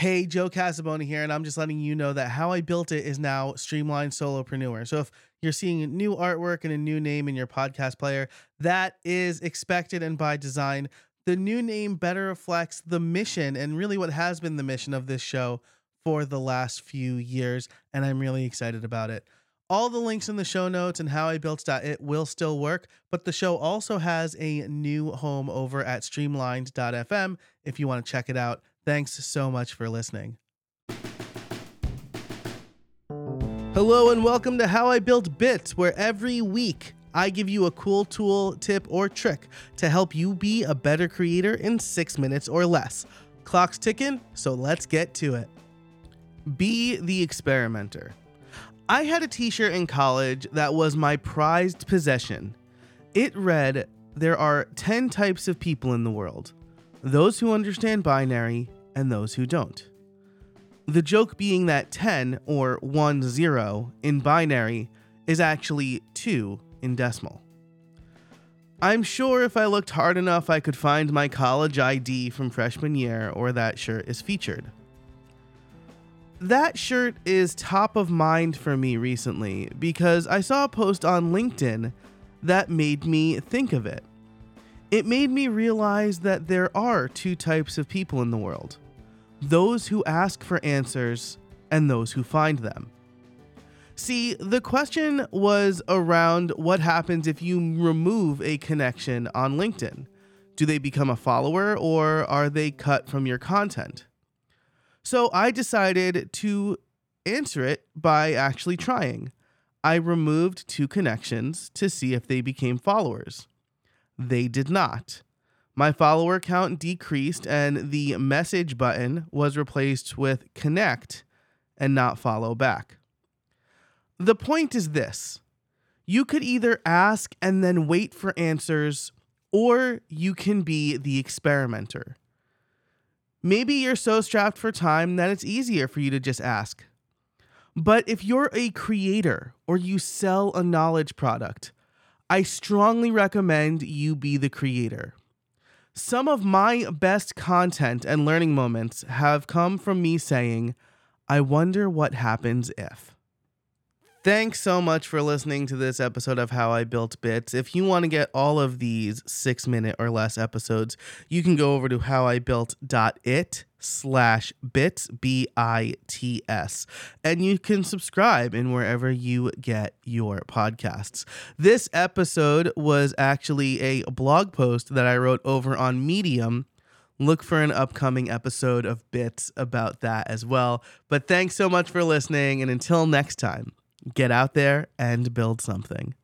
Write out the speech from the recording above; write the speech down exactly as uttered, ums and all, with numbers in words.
Hey, Joe Casabona here, and I'm just letting you know that How I Built It is now Streamlined Solopreneur. So if you're seeing new artwork and a new name in your podcast player, that is expected and by design. The new name better reflects the mission and really what has been the mission of this show for the last few years, and I'm really excited about it. All the links in the show notes and how I built it will still work, but the show also has a new home over at streamlined dot f m if you want to check it out. Thanks so much for listening. Hello and welcome to How I Built Bits, where every week I give you a cool tool, tip, or trick to help you be a better creator in six minutes or less. Clock's ticking, so let's get to it. Be the experimenter. I had a t-shirt in college that was my prized possession. It read, "There are ten types of people in the world. Those who understand binary and those who don't." The joke being that ten, or one zero, in binary is actually two in decimal. I'm sure if I looked hard enough I could find my college I D from freshman year or that shirt is featured. That shirt is top of mind for me recently because I saw a post on LinkedIn that made me think of it. It made me realize that there are two types of people in the world: those who ask for answers and those who find them. See, the question was around what happens if you remove a connection on LinkedIn. Do they become a follower or are they cut from your content? So I decided to answer it by actually trying. I removed two connections to see if they became followers. They did not. My follower count decreased and the message button was replaced with connect and not follow back. The point is this: you could either ask and then wait for answers, or you can be the experimenter. Maybe you're so strapped for time that it's easier for you to just ask. But if you're a creator or you sell a knowledge product, I strongly recommend you be the creator. Some of my best content and learning moments have come from me saying, "I wonder what happens if." Thanks so much for listening to this episode of How I Built Bits. If you want to get all of these six minute or less episodes, you can go over to howibuilt.it slash bits, B I T S, and you can subscribe in wherever you get your podcasts. This episode was actually a blog post that I wrote over on Medium. Look for an upcoming episode of Bits about that as well. But thanks so much for listening, and until next time, get out there and build something.